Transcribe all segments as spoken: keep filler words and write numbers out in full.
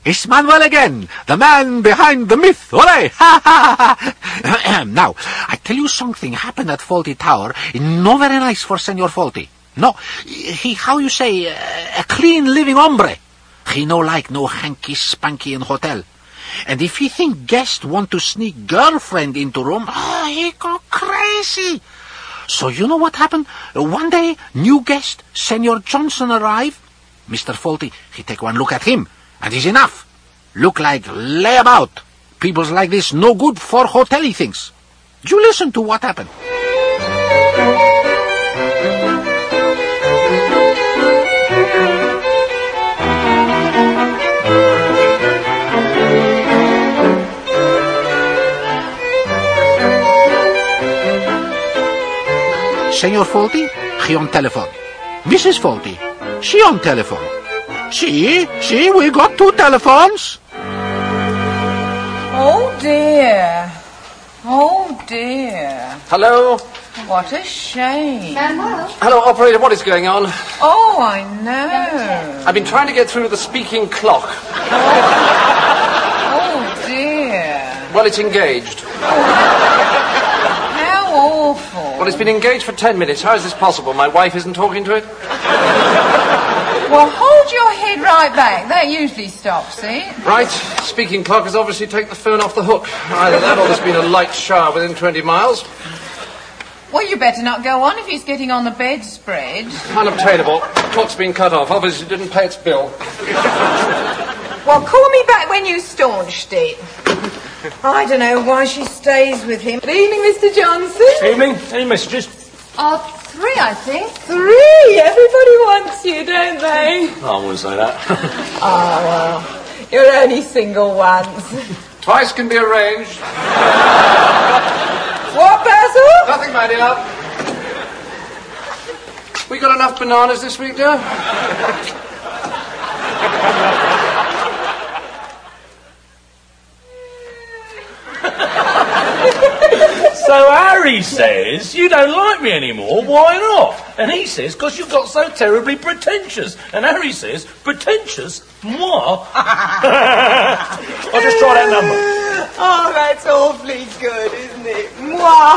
It's Manuel again, the man behind the myth. Hooray! Ha ha ha! Now, I tell you something happened at Fawlty Tower. No very nice for Senor Fawlty. No, he, how you say, a clean living hombre. He no like no hanky-spanky in hotel. And if he think guest want to sneak girlfriend into room, oh, he go crazy. So you know what happened? One day, new guest, Senor Johnson arrive. Mister Fawlty, he take one look at him. And it's enough. Look like layabout. People's like this no good for hotel-y things. You listen to what happened. Senor Fawlty, he on telephone. Missus Fawlty, she on telephone. See, see, we got two telephones. Oh, dear. Oh, dear. Hello? What a shame. Manuel? Hello, operator, what is going on? Oh, I know. I've been trying to get through the speaking clock. Oh, dear. Well, it's engaged. How awful. Well, it's been engaged for ten minutes. How is this possible? My wife isn't talking to it? Well, hold your head right back. That usually stops it. Right. Speaking clock has obviously taken the phone off the hook. Either that or there's been a light shower within twenty miles. Well, you better not go on if he's getting on the bedspread. Unobtainable. Clock's been cut off. Obviously didn't pay its bill. Well, call me back when you staunched it. I don't know why she stays with him. Good evening, Mister Johnson. Evening. Any messages? Uh, three, I think. Three. Everybody wants you, don't they? Oh, I wouldn't say that. Oh, well, you're only single once. Twice can be arranged. What, Basil? Nothing, my dear. We got enough bananas this week, dear? So Harry says, you don't like me anymore, why not? And he says, because you've got so terribly pretentious. And Harry says, pretentious? Moi? I'll just try that number. Oh, that's awfully good, isn't it? Moi.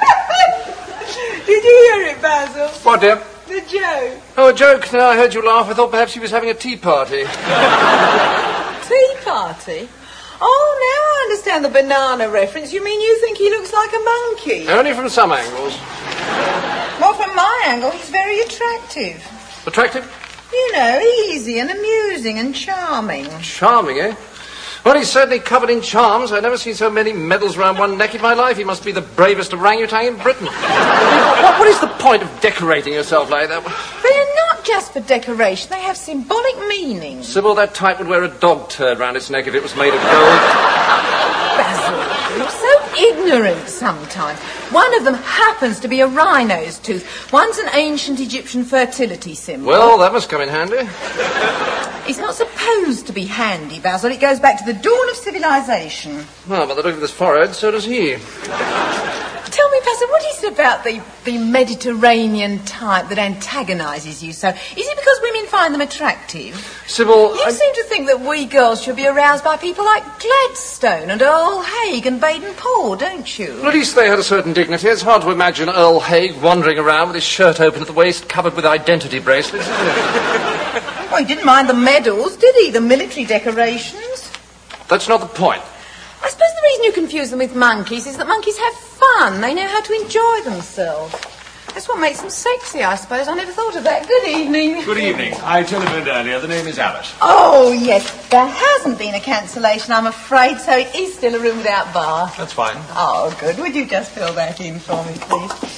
Did you hear it, Basil? What, dear? The joke. Oh, a joke. No, I heard you laugh. I thought perhaps he was having a tea party. Tea party? Oh, now I understand the banana reference. You mean you think he looks like a monkey? Only from some angles. Well, from my angle, he's very attractive. Attractive? You know, easy and amusing and charming. Charming, eh? Well, he's certainly covered in charms. I've never seen so many medals round one neck in my life. He must be the bravest orangutan in Britain. what, what is the point of decorating yourself like that? They're not just for decoration. They have symbolic meaning. Sybil, that type would wear a dog turd round its neck if it was made of gold. Basil, you're so ignorant sometimes. One of them happens to be a rhino's tooth. One's an ancient Egyptian fertility symbol. Well, that must come in handy. It's not supposed to be handy, Basil. It goes back to the dawn of civilization. Well, by the look of this forehead, so does he. Tell me, Basil, what is it about the, the Mediterranean type that antagonises you so? Is it because women find them attractive? Sybil, You I'm... seem to think that we girls should be aroused by people like Gladstone and Earl Haig and Baden-Powell, don't you? Well, at least they had a certain dignity. It's hard to imagine Earl Haig wandering around with his shirt open at the waist, covered with identity bracelets, isn't it? Well, he didn't mind the medals, did he? The military decorations? That's not the point. I suppose the reason you confuse them with monkeys is that monkeys have fun. They know how to enjoy themselves. That's what makes them sexy, I suppose. I never thought of that. Good evening. Good evening. I telephoned earlier. The name is Abbott. Oh, yes. There hasn't been a cancellation, I'm afraid, so it is still a room without bar. That's fine. Oh, good. Would you just fill that in for me, please?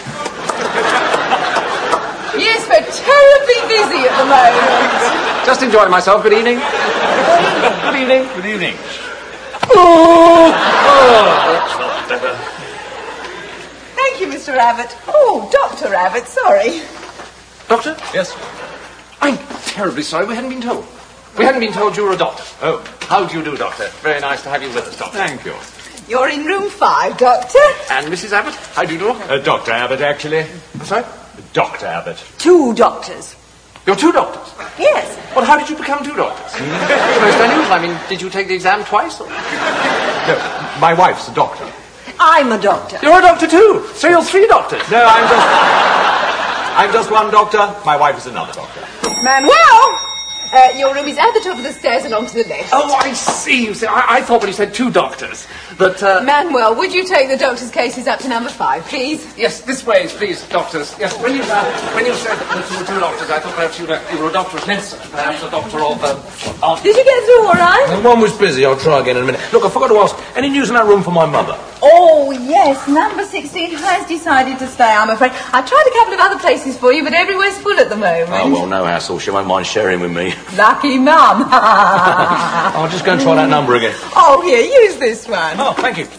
Yes, we're terribly busy at the moment. Just enjoying myself. Good evening. Good evening. Good evening. Oh! Oh, that's not better. Thank you, Mister Abbott. Oh, Doctor Abbott, sorry. Doctor? Yes? I'm terribly sorry. We hadn't been told. We hadn't been told you were a doctor. Oh. How do you do, Doctor? Very nice to have you with us, Doctor. Thank you. You're in room five, Doctor. And Missus Abbott? How do you do? Uh, Doctor Abbott, actually. Sorry? Doctor Abbott. Two doctors. You're two doctors? Yes. Well, how did you become two doctors? It's most unusual. I mean, did you take the exam twice? Or... No, my wife's a doctor. I'm a doctor. You're a doctor too. So you're three doctors. No, I'm just... I'm just one doctor. My wife is another doctor. Manuel! Uh, your room is at the top of the stairs along to the left. Oh, I see. You see, I, I thought when you said two doctors that... Uh... Manuel, would you take the doctor's cases up to number five, please? Yes, this way, please, doctors. Yes, when you uh, when you said that you were two doctors, I thought perhaps you were, you were a doctor of medicine, perhaps a doctor of... Uh, art. Did you get through all right? And one was busy. I'll try again in a minute. Look, I forgot to ask, any news in that room for my mother? Oh, yes, number sixteen has decided to stay, I'm afraid. I tried a couple of other places for you, but everywhere's full at the moment. Oh, well, no hassle. She won't mind sharing with me. Lucky mum. I'll just go and try that number again. Oh, here, use this one. Oh, thank you.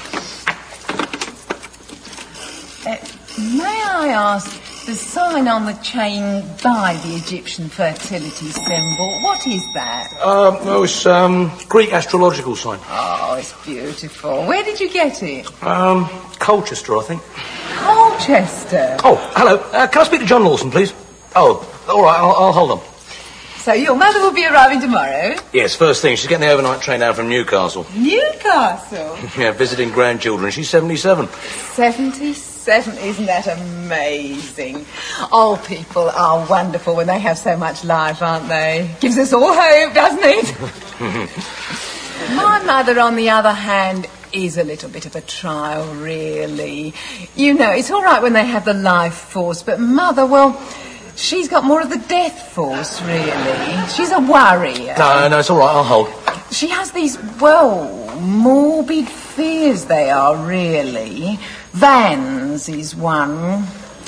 Uh, may I ask, the sign on the chain by the Egyptian fertility symbol, what is that? Um, well, it's um, Greek astrological sign. Oh, it's beautiful. Where did you get it? Um, Colchester, I think. Colchester. Oh, hello. Uh, can I speak to John Lawson, please? Oh, all right, I'll, I'll hold on. So your mother will be arriving tomorrow? Yes, first thing. She's getting the overnight train down from Newcastle. Newcastle? Yeah, visiting grandchildren. She's seventy-seven. seventy-seven, isn't that amazing? Old people are wonderful when they have so much life, aren't they? Gives us all hope, doesn't it? My mother, on the other hand, is a little bit of a trial, really. You know, it's all right when they have the life force, but Mother, well... she's got more of the death force, really. She's a worrier. No, no, it's all right. I'll hold. She has these, well, morbid fears they are, really. Vans is one.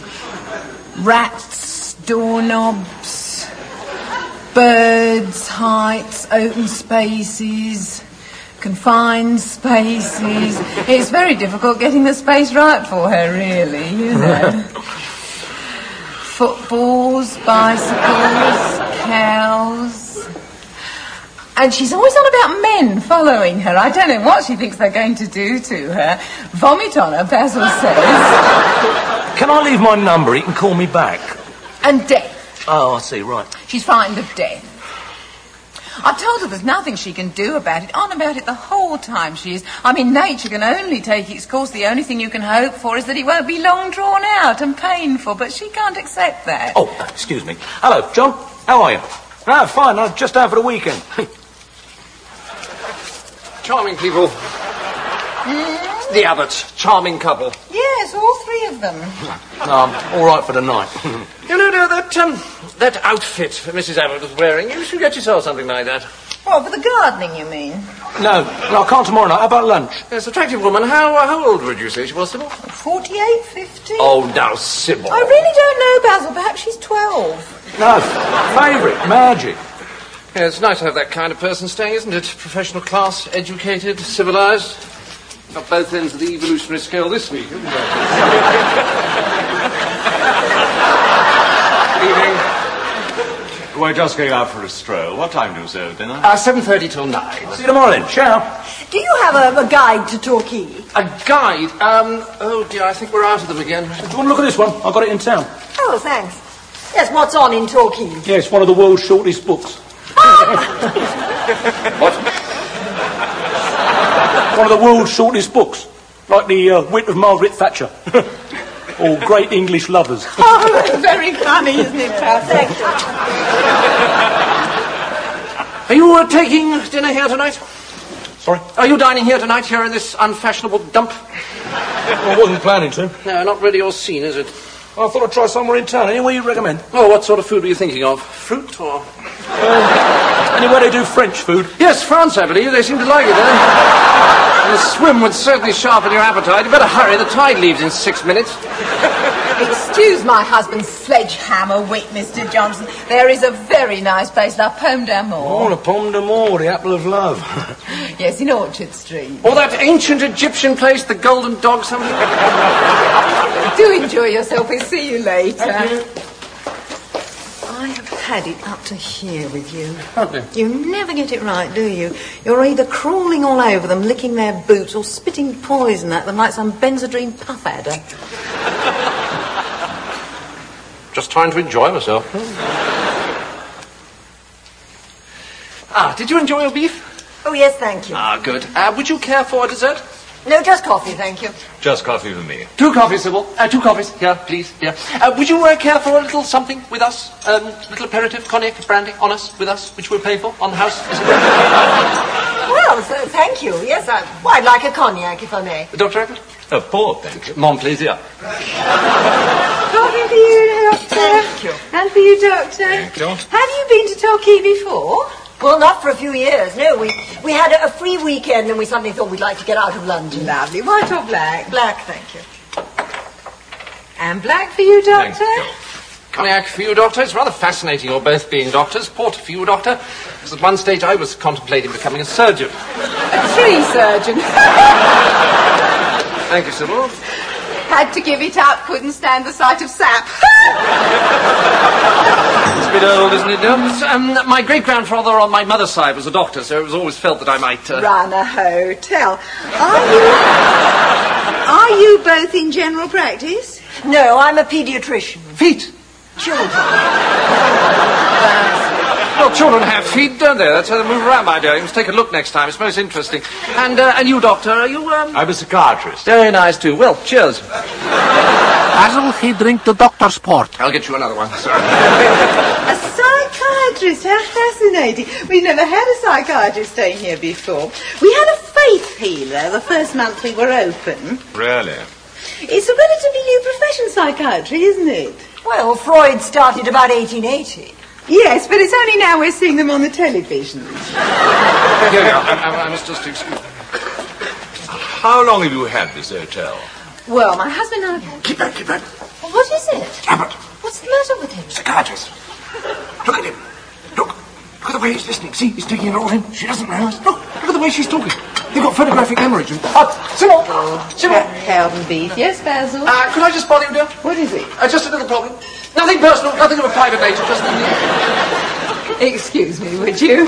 Rats, doorknobs, birds, heights, open spaces, confined spaces. It's very difficult getting the space right for her, really, you know. Footballs, bicycles, cows. And she's always on about men following her. I don't know what she thinks they're going to do to her. Vomit on her, Basil says. Can I leave my number? He can call me back. And death. Oh, I see, right. She's frightened of death. I've told her there's nothing she can do about it. On about it the whole time she is. I mean, nature can only take its course. The only thing you can hope for is that it won't be long drawn out and painful. But she can't accept that. Oh, excuse me. Hello, John. How are you? Ah, fine. I'm just out for the weekend. Charming people. Mm? The Abbots. Charming couple. Yes, all three of them. No, I'm all right for the night. You know, dear, that, um, that outfit that Missus Abbott was wearing, you should get yourself something like that. What, for the gardening, you mean? No, no, I can't tomorrow night. How about lunch? Yes, attractive woman. How uh, how old would you say she was, Sybil? Forty-eight, fifty. Oh, now, Sybil. I really don't know, Basil. Perhaps she's twelve. No, favourite, magic. Yeah, it's nice to have that kind of person staying, isn't it? Professional class, educated, civilised. Got both ends of the evolutionary scale this week, haven't you? Evening. We're just going out for a stroll. What time do you serve dinner? Uh, seven thirty till nine. See you tomorrow then. Ciao. Do you have a, a guide to Torquay? A guide? Um, oh dear, I think we're out of them again. Do you want to look at this one? I got it in town. Oh, thanks. Yes, what's on in Torquay? Yeah, it's one of the world's shortest books. What? One of the world's shortest books. Like the uh, wit of Margaret Thatcher. All great English lovers. Oh, that's very funny, isn't it, Basil? Are you uh, taking dinner here tonight? Sorry? Are you dining here tonight, here in this unfashionable dump? I wasn't planning to. No, not really your scene, is it? I thought I'd try somewhere in town. Anywhere you recommend? Oh, what sort of food were you thinking of? Fruit or... Uh, anywhere they do French food? Yes, France, I believe. They seem to like it, eh? And a swim would certainly sharpen your appetite. You better hurry. The tide leaves in six minutes. Excuse my husband's sledgehammer wit, Mister Johnson. There is a very nice place, La Pomme d'Amour. Oh, La Pomme d'Amour, the apple of love. Yes, in Orchard Street. Or that ancient Egyptian place, the Golden Dog something. Do enjoy yourself. We'll see you later. Thank you. I have had it up to here with you. Okay. You never get it right, do you? You're either crawling all over them, licking their boots, or spitting poison at them like some Benzodrine puff adder. Just trying to enjoy myself. Ah, did you enjoy your beef? Oh, yes, thank you. Ah, good. Uh, would you care for a dessert? No, just coffee, thank you. Just coffee for me. Two coffees, Sybil. Uh, two coffees. Here, please. Here. Uh, would you uh, care for a little something with us? Um, little aperitif, cognac, brandy on us, with us, which we'll pay for on the house? Well, so, thank you. Yes, I, well, I'd like a cognac, if I may. Doctor Eckert? A port, thank you. Mon plaisir. Coffee for you, Doctor. Thank you. And for you, Doctor. Thank you. Have you been to Torquay before? Well, not for a few years, no. We we had a, a free weekend and we suddenly thought we'd like to get out of London. Lovely. White or black? Black, thank you. And black for you, Doctor. Thank you. Cognac for you, Doctor. It's rather fascinating you're both being doctors. Port for you, Doctor. Because at one stage I was contemplating becoming a surgeon. A tree surgeon. Thank you, Sybil. Had to give it up. Couldn't stand the sight of sap. It's a bit old, isn't it? Um, my great-grandfather on my mother's side was a doctor, so it was always felt that I might... Uh... Run a hotel. Are you... Are you both in general practice? No, I'm a paediatrician. Feet. Children. Well, children have feet, don't they? That's how they move around, my dear. You must take a look next time. It's most interesting. And uh, and you, Doctor, are you... Um... I'm a psychiatrist. Very nice, too. Well, cheers. Basil, he drink the doctor's port. I'll get you another one. Sorry. A psychiatrist, how fascinating. We've never had a psychiatrist staying here before. We had a faith healer the first month we were open. Really? It's a relatively new profession, psychiatry, isn't it? Well, Freud started about eighteen eighty. Yes, but it's only now we're seeing them on the television. Here we are. I, I, I must just excuse... How long have you had this hotel? Well, my husband and I... Keep back, keep back. What is it? Abbott, What's the matter with him? psychiatrist. Look at him. Look. Look at the way he's listening. See, he's taking it all in. She doesn't know. Look, look at the way she's talking. They've got photographic hemorrhage. And... Uh, Sybil! Sybil! Howden beef. Yes, Basil? Uh, could I just bother you, dear? What is it? Uh, just a little problem. Nothing personal, nothing of a private nature, just... Excuse me, would you?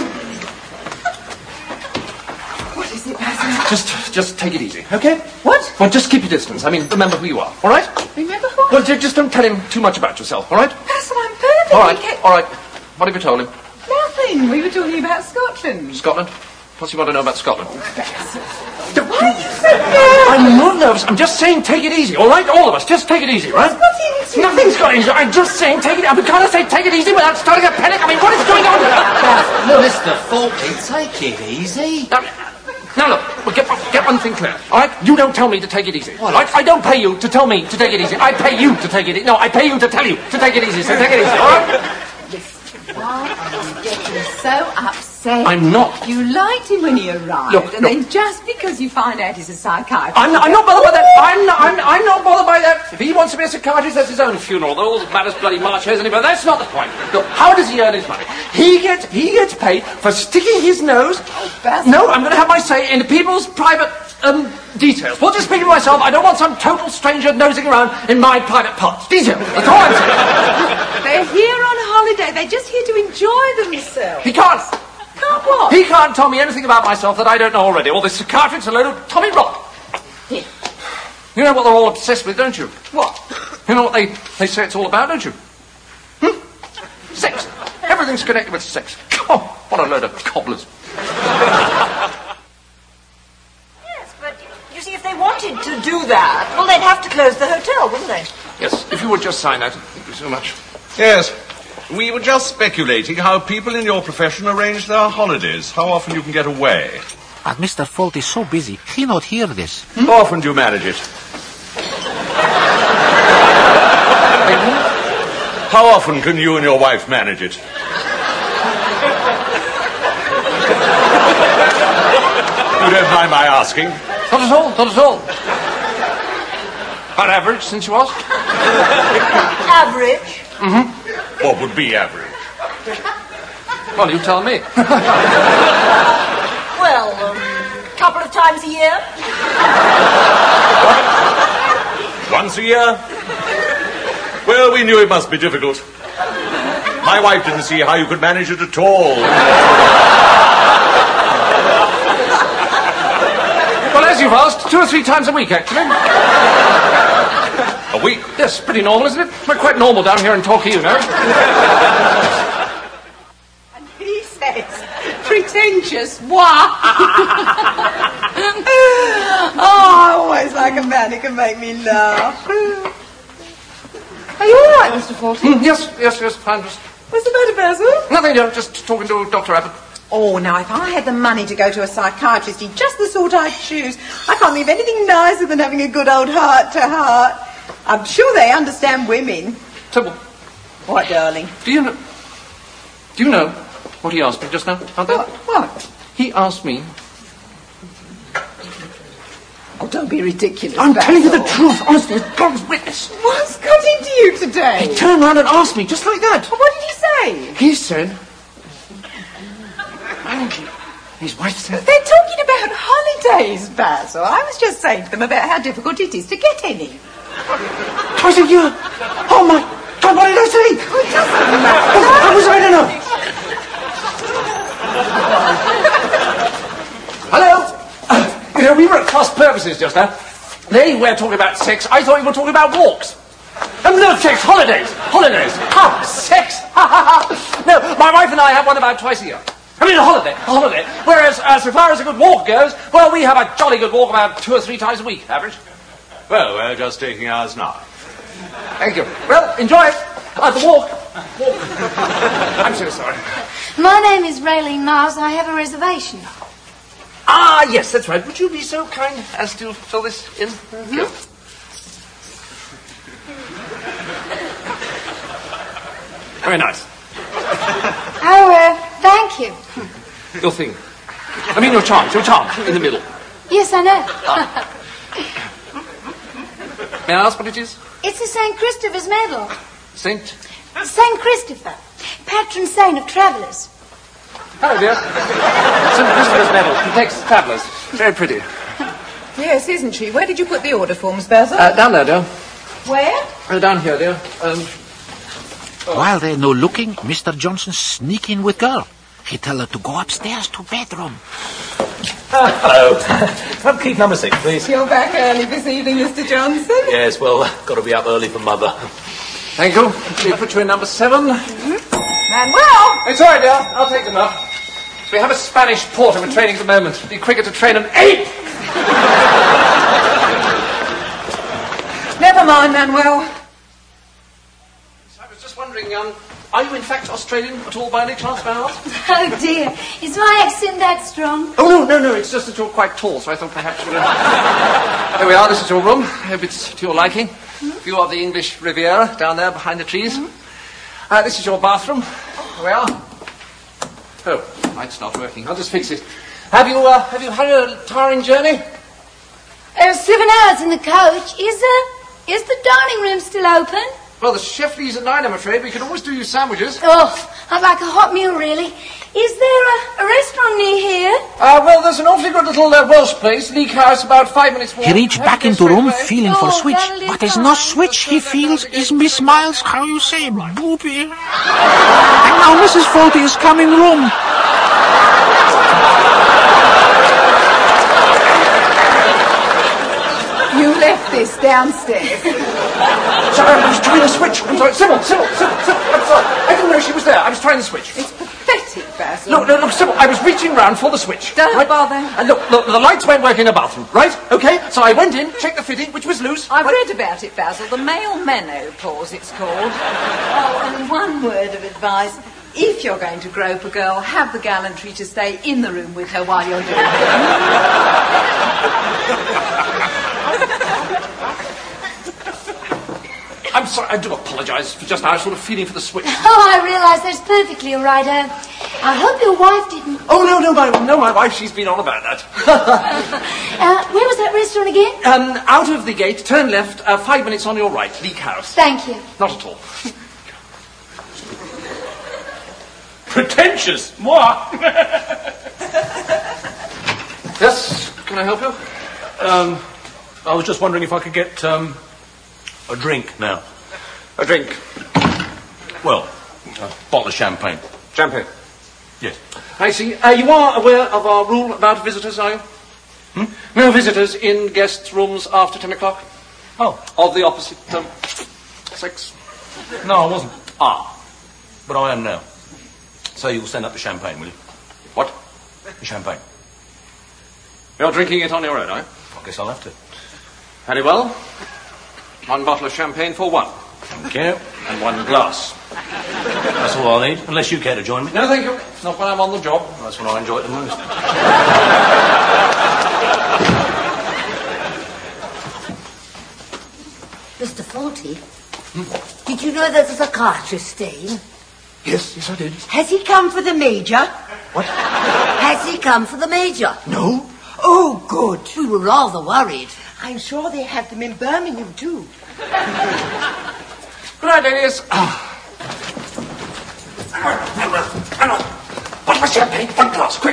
What is it, Basil? Just, just take it easy, okay? What? Well, just keep your distance. I mean, remember who you are, all right? Remember who? Well, ju- just don't tell him too much about yourself, all right? Basil, I'm perfect. All right, all right. What have you told him? Nothing. We were talking about Scotland. Scotland? What's he want to know about Scotland? Why are you so nervous? I'm not nervous. I'm just saying take it easy, all right? All of us, just take it easy, right? What's got into Nothing's got into it. I'm just saying take it... I'm trying to say take it easy without starting a panic. I mean, what is going on here? No, Mister Faulty, take it easy. Now, now look, we'll get, get one thing clear, all right? You don't tell me to take it easy, all right? I don't pay you to tell me to take it easy. I pay you to take it easy. No, I pay you to tell you to take it easy, so take it easy, all right? Why are you getting so upset? I'm not. You liked him when he arrived, Look, and look. then just because you find out he's a psychiatrist... I'm not, I'm not bothered by that. I'm not, I'm, I'm not bothered by that. If he wants to be a psychiatrist, that's his own funeral. All that matters bloody March hairs anyway. That's not the point. Look, how does he earn his money? He gets, he gets paid for sticking his nose... Basil. No, I'm going to have my say into people's private... Um, details. Well, just speaking to myself, I don't want some total stranger nosing around in my private parts. Details. That's all I'm saying. They're here on holiday. They're just here to enjoy themselves. He can't. Can't what? He can't tell me anything about myself that I don't know already. All this psychiatrist's a load of Tommy Rot. Here. You know what they're all obsessed with, don't you? What? You know what they, they say it's all about, don't you? Hmm? Sex. Everything's connected with sex. Oh, what a load of cobblers. Yes, but you see, if they wanted to do that, well, they'd have to close the hotel, wouldn't they? Yes, if you would just sign that. Thank you so much. Yes. We were just speculating how people in your profession arrange their holidays. How often you can get away. But Mister Fault is so busy, he not hear this. How often do you manage it? How often can you and your wife manage it? You don't mind my asking? Not at all, not at all. About average, since you asked? Average. Mm-hmm. What would be average? Well, you tell me. Well, a um, couple of times a year. Once a year? Well, we knew it must be difficult. My wife didn't see how you could manage it at all. Well, as you've asked, two or three times a week, actually. A week? Yes, pretty normal, isn't it? We're quite normal down here in Torquay, you know. And he says, pretty pretentious. Wah! Oh, I always like a man who can make me laugh. Are you all right, Mister Fawlty? Mm, yes, yes, yes, fine. Just... What's the matter, Basil? Nothing, dear. Just talking to Doctor Abbott. Oh, now, if I had the money to go to a psychiatrist, he's just the sort I'd choose. I can't think of anything nicer than having a good old heart-to-heart. I'm sure they understand women. Sybil. What, darling? Do you know... Do you know what he asked me just now? Aunt What? What? He asked me... Oh, don't be ridiculous, I'm Basil. telling you the truth, honestly, as God's witness. What's got into you today? He turned round and asked me, just like that. Well, what did he say? He said... Angie, his wife said... They're talking about holidays, Basil. I was just saying to them about how difficult it is to get any. Twice a year? Oh, my God, what did I say? Oh, it doesn't matter. Oh, how was I to know? Hello? Uh, you know, we were at cross purposes just now. They were talking about sex. I thought we were talking about walks. And no sex, holidays. Holidays. Ha, sex. Ha, ha, ha. No, my wife and I have one about twice a year. I mean, a holiday, a holiday. Whereas, as far as a good walk goes, well, we have a jolly good walk about two or three times a week, average. Well, we're just taking ours now. Thank you. Well, enjoy it. Uh, the walk. Walk. I'm so sorry. My name is Raylene Miles. I have a reservation. Ah, yes, that's right. Would you be so kind as to fill this in? Mm-hmm. Go. Very nice. Oh, uh, thank you. Your thing. I mean your charms, your charms, in the middle. Yes, I know. Ah. May I ask what it is? It's a Saint Christopher's medal. Saint? Saint Christopher, patron saint of travellers. Hello, dear. Saint Christopher's medal. Protects travellers. Very pretty. Yes, isn't she? Where did you put the order forms, Basil? Uh, down there, dear. Where? Uh, down here, dear. Um, While they're no looking, Mister Johnson sneak in with girl. He tell her to go upstairs to bedroom. Uh, hello. Can I keep number six, please? You're back early this evening, Mister Johnson. Yes, well, got to be up early for Mother. Thank you. We put you in number seven. Mm-hmm. Manuel! It's all right, dear. I'll take them up. We have a Spanish porter we're training at the moment. It'd be quicker to train an ape. Never mind, Manuel. I was just wondering, um, are you in fact Australian at all by any chance, Val? Oh, dear. Is my accent that strong? Oh, no, no, no. It's just that you're quite tall, so I thought perhaps you were... There we are. This is your room. I hope it's to your liking. Mm-hmm. View of the English Riviera down there behind the trees. Mm-hmm. Uh, this is your bathroom. Here we are. Oh, light's not working. I'll just fix it. Have you, uh, have you had a tiring journey? Uh, seven hours in the coach. Is, uh, is the dining room still open? Well, the chef leaves at nine, I'm afraid. We could always do you sandwiches. Oh, I'd like a hot meal, really. Is there a, a restaurant near here? Uh, well, there's an awfully good little uh, Welsh place, Leek House, about five minutes walk. He reached back into room, feeling for switch, but there's no switch. He feels is Miss Miles, how you say, booby. And now Missus Fawlty is coming room. You left this downstairs. Sorry, I was trying to switch. I'm sorry. Sybil, Sybil, Sybil, Sybil, I'm sorry. I didn't know she was there. I was trying to switch. It's pathetic, Basil. Look, look, look, Sybil, I was reaching round for the switch. Don't right? bother. And look, look, the lights won't work in the bathroom, right? Okay, so I went in, checked the fitting, which was loose. I've right? read about it, Basil. The male menopause, it's called. Oh, and one word of advice. If you're going to grope a girl, have the gallantry to stay in the room with her while you're doing it. I'm sorry, I do apologise for just now. I was sort of feeling for the switch. Oh, I realise that's perfectly all right. Uh, I hope your wife didn't... Oh, no, no, my, no, my wife, she's been on about that. uh, where was that restaurant again? Um, out of the gate, turn left, uh, five minutes on your right, Leek House. Thank you. Not at all. Pretentious? Moi? Yes, can I help you? Um, I was just wondering if I could get, um, a drink now. A drink. Well, a bottle of champagne. Champagne. Yes. I see. Uh, you are aware of our rule about visitors, are you? Hmm? No visitors in guests' rooms after ten o'clock. Oh. Of the opposite um, sex. No, I wasn't. Ah. But I am now. So you'll send up the champagne, will you? What? Champagne. You're drinking it on your own, eh? I guess I'll have to. Very well. One bottle of champagne for one. Thank you. And one glass. That's all I need, unless you care to join me. No, thank you. Not when I'm on the job. That's when I enjoy it the most. Mister Faulty, hmm? Did you know there's a psychiatrist staying? Yes, yes I did. Has he come for the Major? What? Has he come for the Major? No. Oh, good. We were rather worried. I'm sure they have them in Birmingham, too. Good night, ladies. Hang on, hang on, hang on. Bottle of champagne, one glass, quick.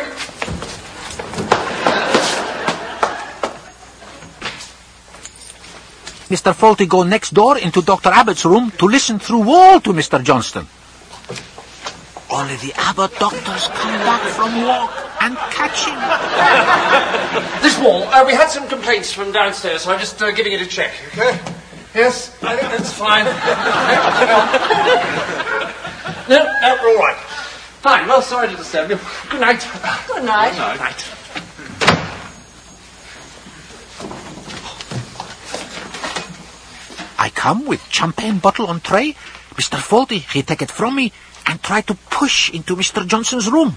Mister Faulty go next door into Doctor Abbott's room to listen through wall to Mister Johnston. Only the Abbott doctors come back from walk and catch him. This wall, uh, we had some complaints from downstairs, so I'm just uh, giving it a check. Okay? Yes, I think that's fine. No, no, we're all right. Fine, well, sorry to disturb you. Good night. Good night. Good night. I come with champagne bottle on tray. Mister Faulty, he take it from me and try to push into Mister Johnson's room.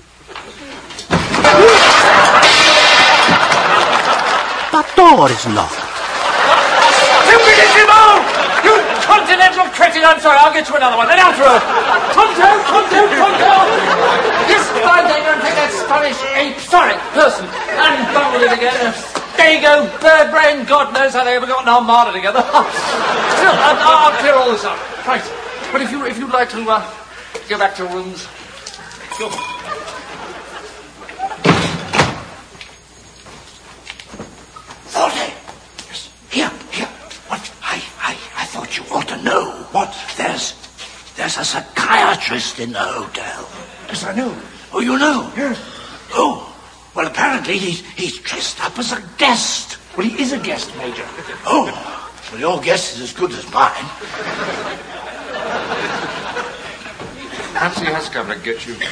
The door is locked. Stupidissimo! You continental cretin! I'm sorry, I'll get you another one. Then out through. Tonto, tonto, tonto! Yes, fine, they don't take that Spanish ape, sorry, person, and bungle it again. There you go, bird brain. God knows how they ever got an armada together. Still, I'll, I'll clear all this up. Right. But if you if you'd like to uh, go back to your rooms, go. Faulty. Yes. Here, here. What? I, I, I thought you ought to know. What? There's, there's a psychiatrist in the hotel. Yes, I know. Oh, you know? Yes. Oh. Well, apparently he's, he's dressed up as a guest. Well, he is a guest, Major. Oh, well, your guess is as good as mine. Perhaps he has come to get you.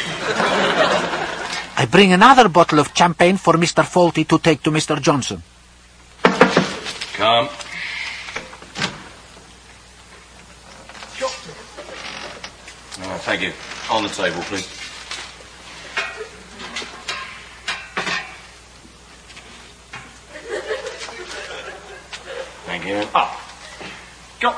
I bring another bottle of champagne for Mister Faulty to take to Mister Johnson. Come. Oh, thank you. On the table, please. Thank you. Up. Go.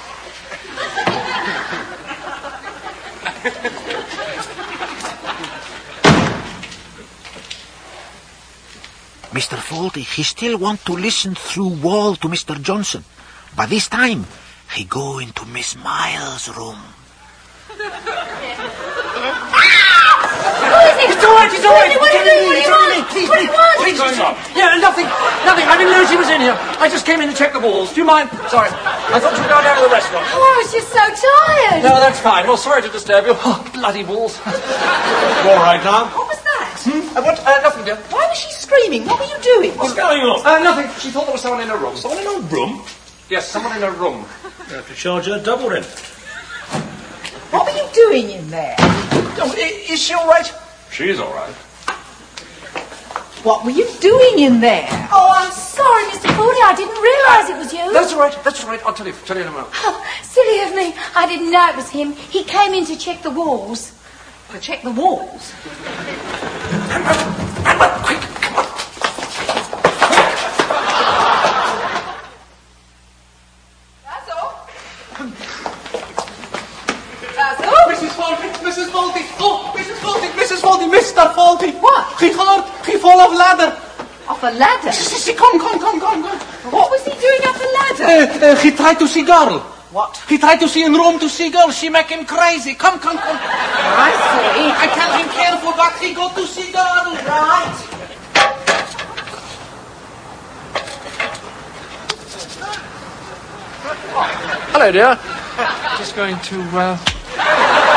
Mister Faulty, he still want to listen through wall to Mister Johnson. But this time, he go into Miss Miles' room. It's all right, it's all right. What do you do? What do you want? Please, What do you want? please, please. Yeah, nothing, nothing. I didn't know she was in here. I just came in to check the walls. Do you mind? Sorry. I thought you were going down to the restaurant. Oh, I was just so tired. No, that's fine. Well, sorry to disturb you. Oh, bloody walls. You all right now? What was that? Hmm? Uh, what? Uh, nothing, dear. Why was she screaming? What were you doing? What's going on? Uh, nothing. She thought there was someone in her room. Someone in a room? Yes, someone in her room. You have to charge her double then. What were you doing in there? Oh, i- is she all right? She's all right. What were you doing in there? Oh, I'm sorry, Mister Faulty. I didn't realise it was you. That's all right. That's all right. I'll tell you. Tell you in a moment. Oh, silly of me. I didn't know it was him. He came in to check the walls. To check the walls. Hang on, hang on, quick, come on. That's all. That's all. Missus Faulty, Missus Faulty. Oh, Missus Faulty, Missus Faulty, Mister Faulty. What? He fall, he fall off ladder. Off a ladder? See, come, come, come, come, come. What was he doing up a ladder? Uh, uh, he tried to see girl. What? He tried to see in room to see girl. She make him crazy. Come, come, come. I see. I tell him careful, but he go to see girl. Right. Hello, dear. Just going to, uh...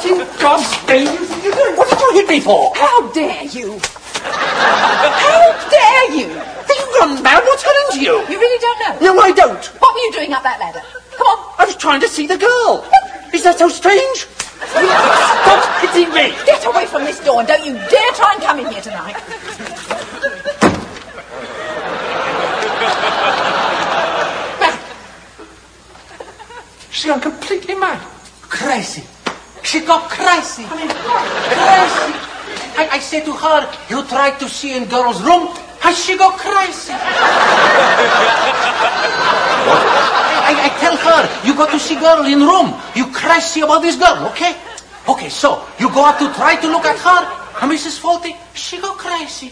in God's name you think you're doing? What did you hit me for? How dare you? How dare you? Have you gone mad? What's got into you? You really don't know? No, I don't. What were you doing up that ladder? Come on. I was trying to see the girl. Is that so strange? Stop hitting me. Get away from this door and don't you dare try and come in here tonight. She's gone completely mad. Crazy. She got crazy. I mean, crazy. I, I said to her, you tried to see in girl's room, and she got crazy. I, I tell her, you got to see girl in room. You crazy about this girl, okay? Okay, so, you go out to try to look at her, and Missus Faulty, she got crazy.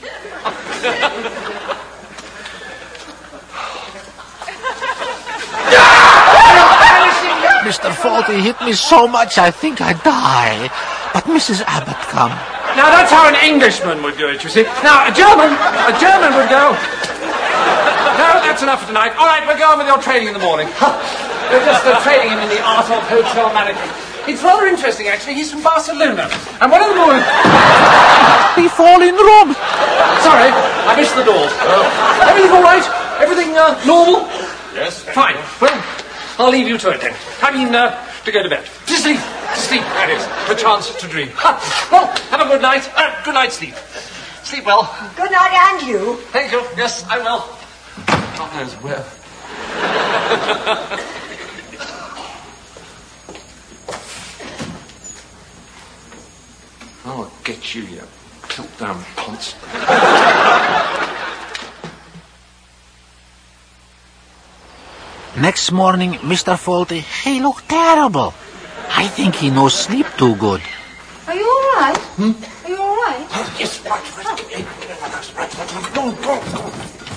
Mister Faulty hit me so much I think I'd die. But Missus Abbott come. Now, that's how an Englishman would do it, you see. Now, a German, a German would go... No, that's enough for tonight. All right, we're going with your training in the morning. We're just uh, training him in the art of hotel management. It's rather interesting, actually. He's from Barcelona. And one of the morning... He fall in room. Sorry, I missed the doors. Uh, everything all right? Everything uh, normal? Yes. Fine. Well, I'll leave you to it then. I mean, uh, to go to bed. To sleep. To sleep, that is. A chance to dream. Ha. Well, have a good night. Uh, good night, sleep. Sleep well. Good night, and you. Thank you. Yes, I will. God knows where. I'll get you, you tilt-down ponce. Next morning, Mister Faulty, he looked terrible. I think he no sleep too good. Are you all right? Hmm? Are you all right? Oh, yes, right, right. Give me, give me my nose. Right, right, right. Go on, go on, go on.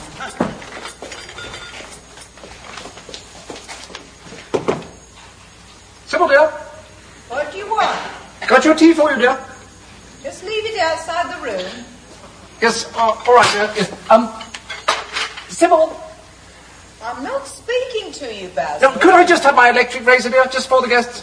Sybil, dear. What do you want? Got your tea for you, dear. Just leave it outside the room. Yes, uh, all right, dear. Yes. Um, Sybil. I'm not speaking to you, Basil. No, could I just have my electric razor, dear, just for the guests?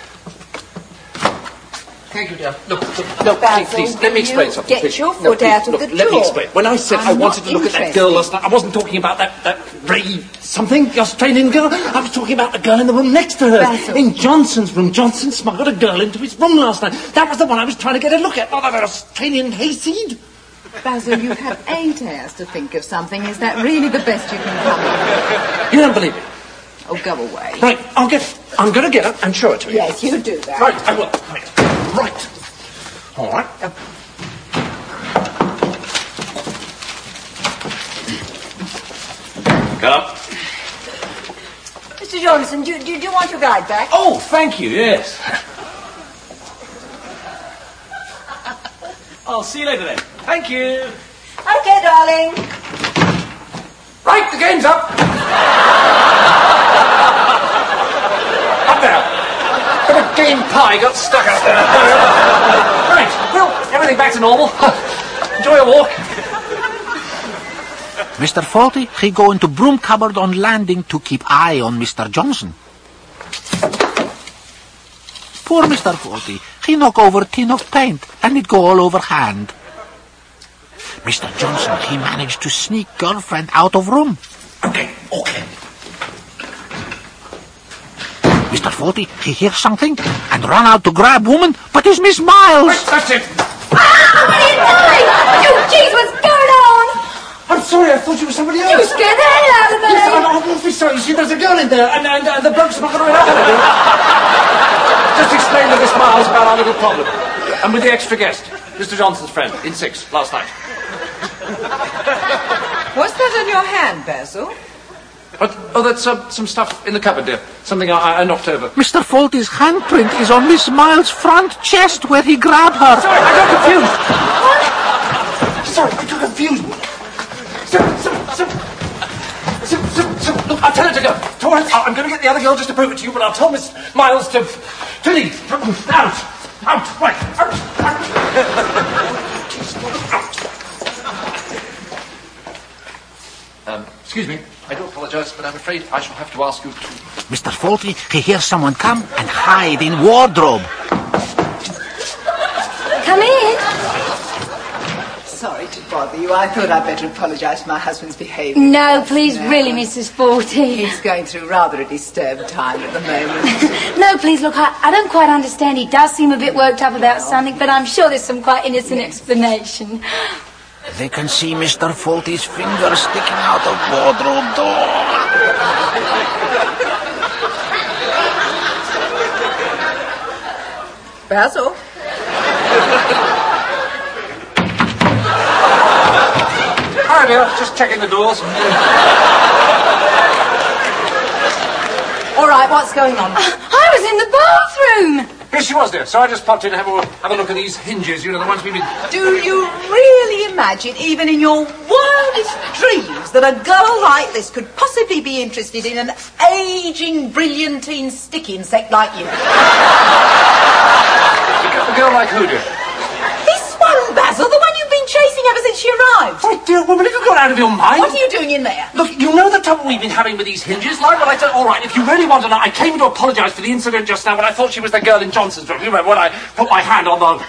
Thank you, dear. Look, look, look, Basil, please, please, let me explain something. get please. your No, foot please, out of look, the let me door. explain. When I said I'm I wanted not to look at that interested. girl last night, I wasn't talking about that, that Ray something, the Australian girl. I was talking about the girl in the room next to her. Basil. In Johnson's room. Johnson smuggled a girl into his room last night. That was the one I was trying to get a look at, not that Australian hayseed. Basil, you've had eight hours to think of something. Is that really the best you can come up with? You don't believe it? Oh, go away. Right, I'll get it. I'm going to get it and show it to you. Yes, you do that. Right, I will. Right. Right. All right. Uh, Come. Mister Johnson, do, do, do you want your guide back? Oh, thank you, yes. I'll see you later then. Thank you. Okay, darling. Right, the game's up. Up there. Bit of game pie got stuck up there. Right, well, everything back to normal. Enjoy your walk. Mister Faulty, he go into broom cupboard on landing to keep eye on Mister Johnson. Poor Mister Faulty, he knock over tin of paint and it go all over hand. Mister Johnson, he managed to sneak girlfriend out of room. Okay, okay. Mister Faulty, he hear something and run out to grab woman, but it's Miss Miles. Right, that's it. Ah, what are you doing? Oh, jeez, what's going on? I'm sorry, I thought you were somebody else. You scared the hell out of me. Yes, I'm awfully sorry. You see, there's a girl in there, and, and, and the bloke's not going to enough. Just explain to Miss Miles about our little problem. And with the extra guest, Mister Johnson's friend, in six, last night. What's that on your hand, Basil? What? Oh, that's uh, some stuff in the cupboard, dear. Something I, I knocked over. Mister Faulty's handprint is on Miss Miles' front chest where he grabbed her. Sorry, I got confused. What? Sorry, I got confused. Sybil, Sybil, Sybil. Sybil, Sybil, Sybil. Look, I'll tell her to go. Torrance, I'm going to get the other girl just to prove it to you, but I'll tell Miss Miles to... to leave. Out. Out. Right. Out. Out. Out. Um, excuse me. I do apologise, but I'm afraid I shall have to ask you to... Mister Faulty, he hears someone come and hide in wardrobe. bother you. I thought I'd better apologise for my husband's behaviour. No, please, No. really, Missus Forty. He's going through rather a disturbed time at the moment. No, please, look, I, I don't quite understand. He does seem a bit worked up about something, but I'm sure there's some quite innocent explanation. They can see Mister Faulty's finger sticking out of wardrobe door. Basil? Hi, dear. Just checking the doors. All right, what's going on? I was in the bathroom. Yes, she was, dear. So I just popped in to have a, have a look at these hinges. You know, the ones we've been... Do you really imagine, even in your wildest dreams, that a girl like this could possibly be interested in an ageing, brilliantine stick insect like you? A girl like who, dear? This one, Basil, the one you've been chasing ever since she arrived. Oh, dear woman, have you got out of your mind? What are you doing in there? Look, you know the trouble we've been having with these hinges, like what I said? All right, if you really want to know, I came to apologise for the incident just now when I thought she was the girl in Johnson's room. You remember when I put my hand on the...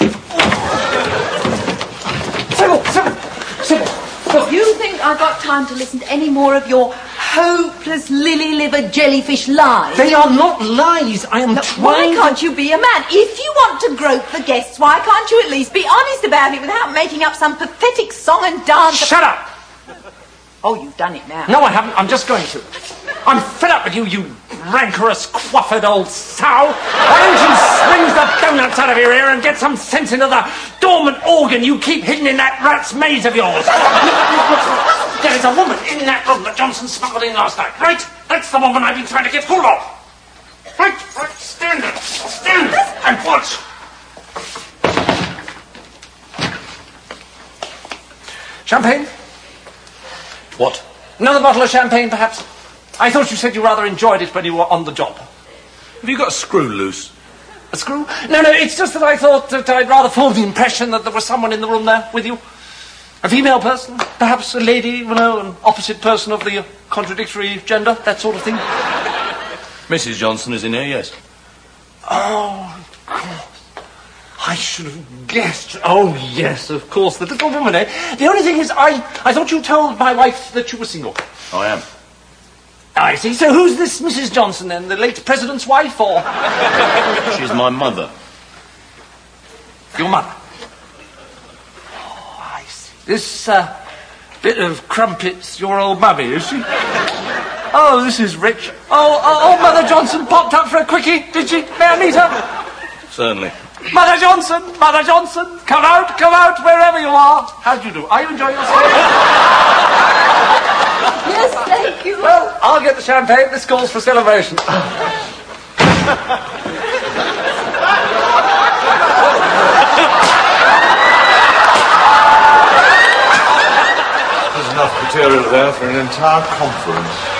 Sybil, Sybil, Sybil. Look, you think I've got time to listen to any more of your hopeless lily-livered jellyfish lies? They are not lies. I am Look, trying... why can't you be a man? If you want to grope the guests, why can't you at least be honest about it without making up some pathetic song and dance? Shut up! Oh, you've done it now. No, I haven't. I'm just going to. I'm fed up with you, you rancorous, quaffered old sow. Why don't you swing the donuts out of your ear and get some sense into the dormant organ you keep hidden in that rat's maze of yours? There is a woman in that room that Johnson smuggled in last night, right? That's the woman I've been trying to get hold of. Right, right, stand there. Stand and watch. Champagne? What? Another bottle of champagne, perhaps? I thought you said you rather enjoyed it when you were on the job. Have you got a screw loose? A screw? No, no, it's just that I thought that I'd rather form the impression that there was someone in the room there with you. A female person, perhaps a lady, you know, an opposite person of the contradictory gender, that sort of thing. Missus Johnson is in here, yes. Oh, of course. I should have guessed. Oh, yes, of course, the little woman, eh? The only thing is, I, I thought you told my wife that you were single. I am. I see. So who's this Missus Johnson, then? The late president's wife, or...? She's my mother. Your mother? Oh, I see. This, uh, bit of crumpets your old mummy, is she? Oh, this is rich. Oh, oh, oh, Mother Johnson popped up for a quickie, did she? May I meet her? Certainly. Mother Johnson, Mother Johnson, come out, come out, wherever you are. How do you do? Are you enjoying yourself? Yes, thank you. Well, I'll get the champagne. This calls for celebration. There's enough material there for an entire conference.